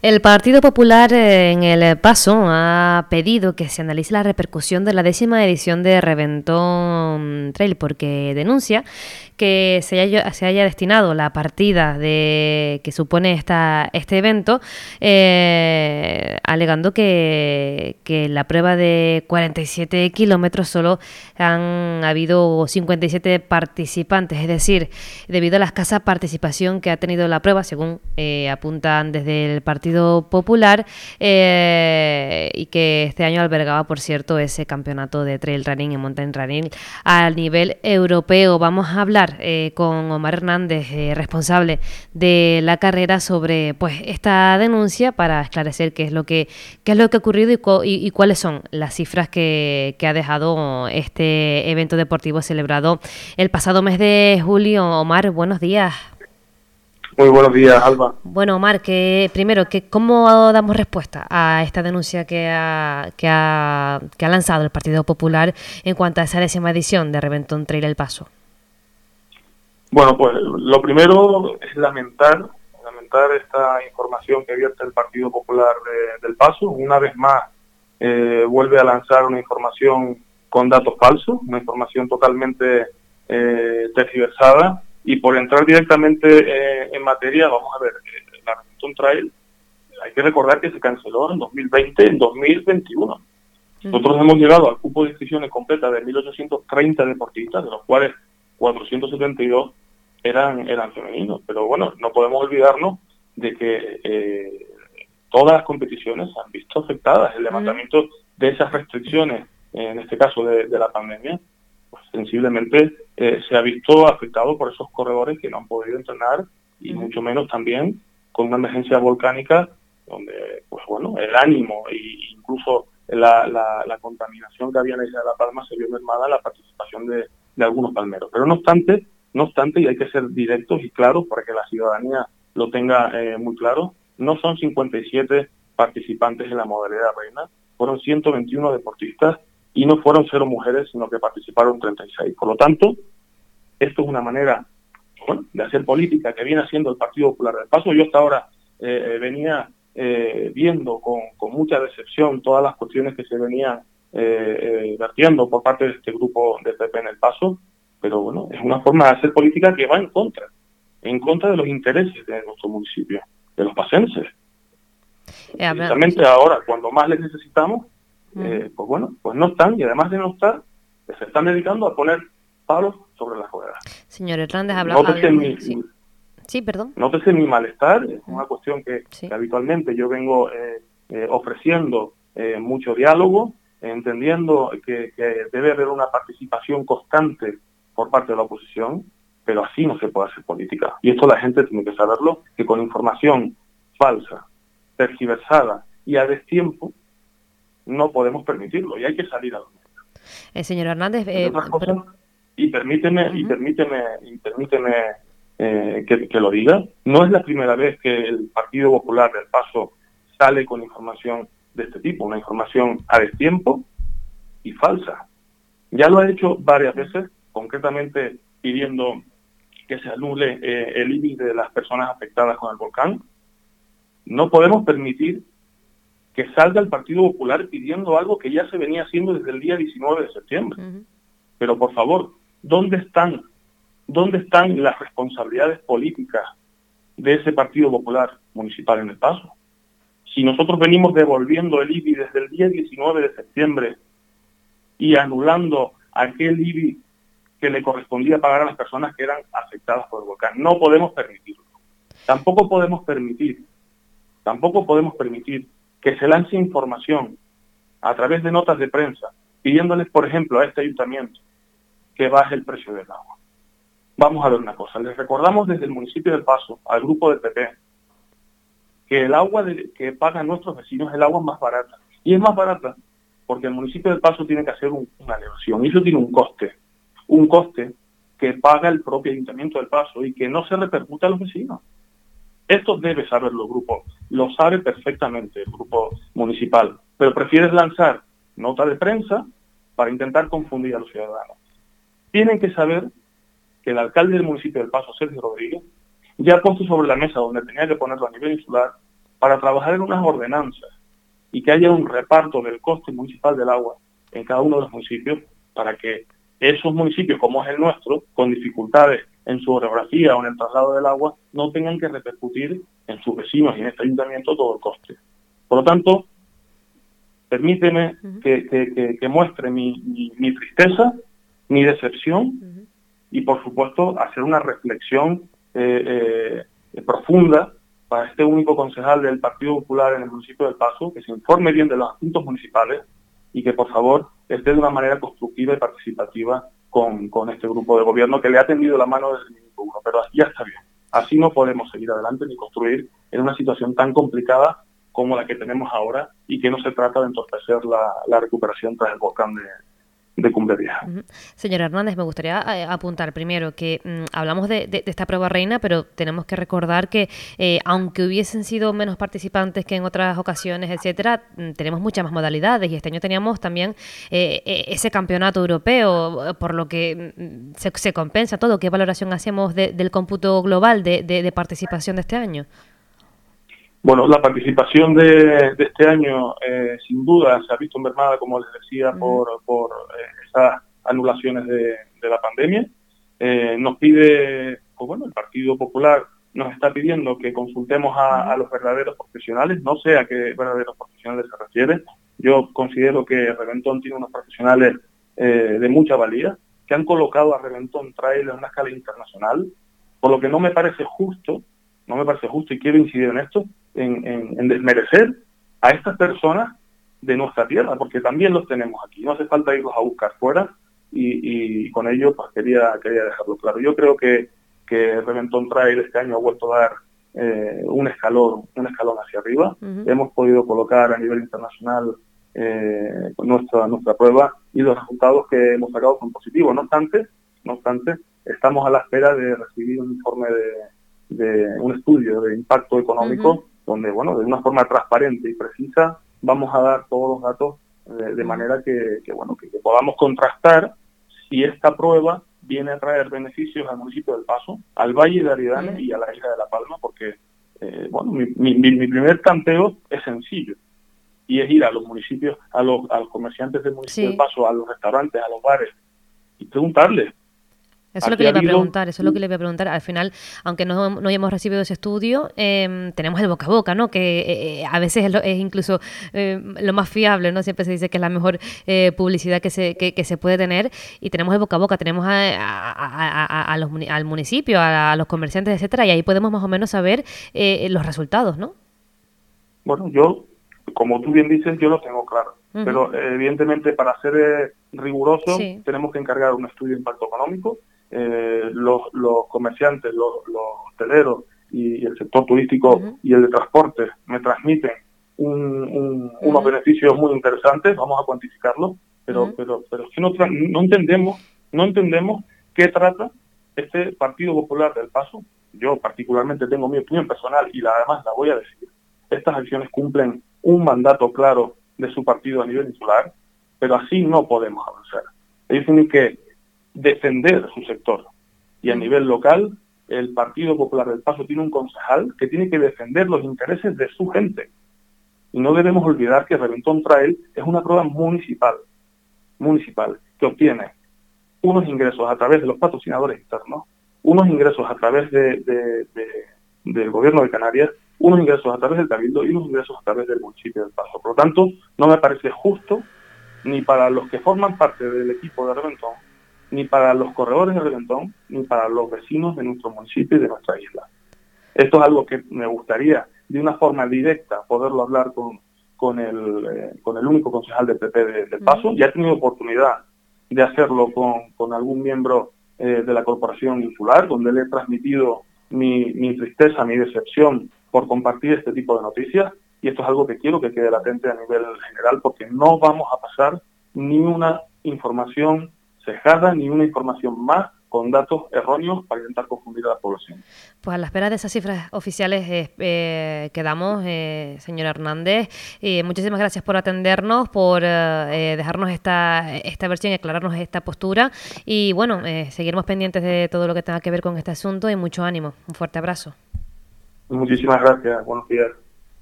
El Partido Popular en El Paso ha pedido que se analice la repercusión de la 10ª edición de Reventón Trail, porque denuncia que se haya destinado la partida que supone este evento, alegando que la prueba de 47 kilómetros solo han habido 57 participantes, es decir, debido a la escasa participación que ha tenido la prueba, según apuntan desde el Partido Popular, y que este año albergaba, por cierto, ese campeonato de trail running y mountain running a nivel europeo. Vamos a hablar con Omar Hernández, responsable de la carrera, sobre pues esta denuncia, para esclarecer qué es lo que ha ocurrido y cuáles son las cifras que ha dejado este evento deportivo celebrado el pasado mes de julio. Omar, buenos días. Muy buenos días, Alba. Bueno, Omar, ¿cómo damos respuesta a esta denuncia que ha lanzado el Partido Popular en cuanto a esa 10ª edición de Reventón Trail El Paso? Bueno, pues lo primero es lamentar esta información que vierte el Partido Popular del Paso. Una vez más vuelve a lanzar una información con datos falsos, una información totalmente tergiversada. Y por entrar directamente en materia, vamos a ver, la Reventón Trail, hay que recordar que se canceló en 2020, en 2021. Nosotros hemos llegado al cupo de inscripciones completa de 1.830 deportistas, de los cuales 472 eran femeninos. Pero bueno, no podemos olvidarnos de que todas las competiciones se han visto afectadas. El levantamiento de esas restricciones, en este caso de la pandemia, pues sensiblemente se ha visto afectado por esos corredores que no han podido entrenar, y mucho menos también con una emergencia volcánica donde, pues bueno, el ánimo e incluso la contaminación que había en la isla de La Palma se vio mermada la participación de algunos palmeros. Pero no obstante, y hay que ser directos y claros para que la ciudadanía lo tenga muy claro, no son 57 participantes en la modalidad reina, fueron 121 deportistas, y no fueron 0 mujeres, sino que participaron 36. Por lo tanto, esto es una manera, bueno, de hacer política que viene haciendo el Partido Popular del Paso. Yo hasta ahora venía viendo con mucha decepción todas las cuestiones que se venían vertiendo por parte de este grupo de PP en El Paso, pero bueno, es una forma de hacer política que va en contra de los intereses de nuestro municipio, de los pacenses. Precisamente ahora, cuando más les necesitamos, pues bueno, pues no están, y además de no estar, se están dedicando a poner palos sobre las ruedas. Señor Hernández, Nótese mi malestar. Es una cuestión que habitualmente yo vengo ofreciendo mucho diálogo, entendiendo que debe haber una participación constante por parte de la oposición, pero así no se puede hacer política. Y esto la gente tiene que saberlo, que con información falsa, tergiversada y a destiempo, no podemos permitirlo, y hay que salir a los medios. Señor Hernández, permíteme que lo diga. No es la primera vez que el Partido Popular del Paso sale con información de este tipo, una información a destiempo y falsa. Ya lo ha hecho varias veces, concretamente pidiendo que se anule el IBI de las personas afectadas con el volcán. No podemos permitir que salga el Partido Popular pidiendo algo que ya se venía haciendo desde el día 19 de septiembre. Pero por favor, ¿dónde están las responsabilidades políticas de ese Partido Popular municipal en El Paso? Si nosotros venimos devolviendo el IBI desde el día 19 de septiembre y anulando aquel IBI que le correspondía pagar a las personas que eran afectadas por el volcán, no podemos permitirlo. Tampoco podemos permitir que se lance información a través de notas de prensa pidiéndoles, por ejemplo, a este ayuntamiento que baje el precio del agua. Vamos a ver una cosa, les recordamos desde el municipio del Paso al grupo del PP que el agua que pagan nuestros vecinos es el agua más barata. Y es más barata porque el municipio del Paso tiene que hacer una elevación, y eso tiene un coste que paga el propio ayuntamiento del Paso y que no se repercute a los vecinos. Esto debe saberlo el grupo, lo sabe perfectamente el grupo municipal, pero prefiere lanzar nota de prensa para intentar confundir a los ciudadanos. Tienen que saber que el alcalde del municipio del Paso, Sergio Rodríguez, ya ha puesto sobre la mesa, donde tenía que ponerlo a nivel insular, para trabajar en unas ordenanzas y que haya un reparto del coste municipal del agua en cada uno de los municipios para que esos municipios, como es el nuestro, con dificultades en su orografía o en el traslado del agua, no tengan que repercutir en sus vecinos y en este ayuntamiento todo el coste. Por lo tanto, permíteme que muestre mi tristeza, mi decepción y, por supuesto, hacer una reflexión profunda para este único concejal del Partido Popular en el municipio del Paso, que se informe bien de los asuntos municipales y que, por favor, esté de una manera constructiva y participativa con este grupo de gobierno que le ha tendido la mano desde el minuto uno. Pero ya está bien. Así no podemos seguir adelante ni construir en una situación tan complicada como la que tenemos ahora y que no se trata de entorpecer la recuperación tras el volcán de Cumbre Vieja. Señor Hernández, me gustaría apuntar primero que hablamos de esta prueba reina, pero tenemos que recordar que aunque hubiesen sido menos participantes que en otras ocasiones, etcétera, tenemos muchas más modalidades y este año teníamos también ese campeonato europeo, por lo que se compensa todo. ¿Qué valoración hacemos del cómputo global de participación de este año? Bueno, la participación de este año sin duda se ha visto mermada, como les decía, por esas anulaciones de la pandemia. Nos pide, pues bueno, el Partido Popular nos está pidiendo que consultemos a los verdaderos profesionales. No sé a qué verdaderos profesionales se refiere. Yo considero que Reventón tiene unos profesionales de mucha valía, que han colocado a Reventón Trail en una escala internacional, por lo que no me parece justo, y quiero incidir en esto, en desmerecer a estas personas de nuestra tierra, porque también los tenemos aquí. No hace falta irlos a buscar fuera y con ello pues quería dejarlo claro. Yo creo que Reventón Trail este año ha vuelto a dar un escalón hacia arriba. Hemos podido colocar a nivel internacional nuestra prueba y los resultados que hemos sacado son positivos. No obstante, estamos a la espera de recibir un informe de un estudio de impacto económico donde, bueno, de una forma transparente y precisa vamos a dar todos los datos de manera que podamos contrastar si esta prueba viene a traer beneficios al municipio del Paso, al Valle de Aridane y a la isla de La Palma, porque mi primer tanteo es sencillo y es ir a los municipios, a los comerciantes del municipio del Paso, a los restaurantes, a los bares y preguntarles. Eso es lo que le iba a preguntar, Al final, aunque no hayamos recibido ese estudio, tenemos el boca a boca, ¿no? Que a veces es incluso lo más fiable, ¿no? Siempre se dice que es la mejor publicidad que se puede tener, y tenemos el boca a boca, tenemos al municipio, a los comerciantes, etcétera, y ahí podemos más o menos saber los resultados, ¿no? Bueno, yo, como tú bien dices, yo lo tengo claro, pero evidentemente para ser riguroso tenemos que encargar un estudio de impacto económico. Los comerciantes, los hosteleros y el sector turístico y el de transporte me transmiten unos beneficios muy interesantes. Vamos a cuantificarlos, pero es que no entendemos qué trata este Partido Popular del Paso. Yo particularmente tengo mi opinión personal y además la voy a decir. Estas acciones cumplen un mandato claro de su partido a nivel insular, pero así no podemos avanzar. Ellos tienen que defender su sector. Y a nivel local, el Partido Popular del Paso tiene un concejal que tiene que defender los intereses de su gente. Y no debemos olvidar que Reventón Trail es una prueba municipal, que obtiene unos ingresos a través de los patrocinadores externos, unos ingresos a través del gobierno de Canarias, unos ingresos a través del Cabildo y unos ingresos a través del municipio del Paso. Por lo tanto, no me parece justo ni para los que forman parte del equipo de Reventón, ni para los corredores de Reventón, ni para los vecinos de nuestro municipio y de nuestra isla. Esto es algo que me gustaría, de una forma directa, poderlo hablar con el único concejal del PP del Paso. Ya he tenido oportunidad de hacerlo con algún miembro de la Corporación Insular, donde le he transmitido mi tristeza, mi decepción por compartir este tipo de noticias, y esto es algo que quiero que quede latente a nivel general, porque no vamos a pasar ni una información cejada ni una información más con datos erróneos para intentar confundir a la población. Pues a la espera de esas cifras oficiales quedamos, señor Hernández. Muchísimas gracias por atendernos, por dejarnos esta versión y aclararnos esta postura. Y bueno, seguiremos pendientes de todo lo que tenga que ver con este asunto y mucho ánimo. Un fuerte abrazo. Muchísimas gracias. Buenos días.